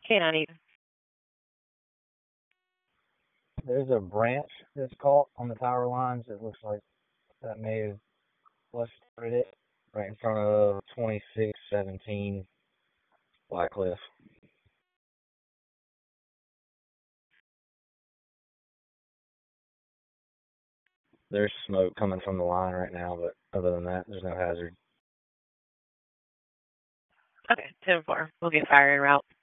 K-9. There's a branch that's caught on the power lines. It looks like that may have started it right in front of 2617 Blackcliff. There's smoke coming from the line right now, but other than that, there's no hazard. Okay, 10-4. We'll get fire en route.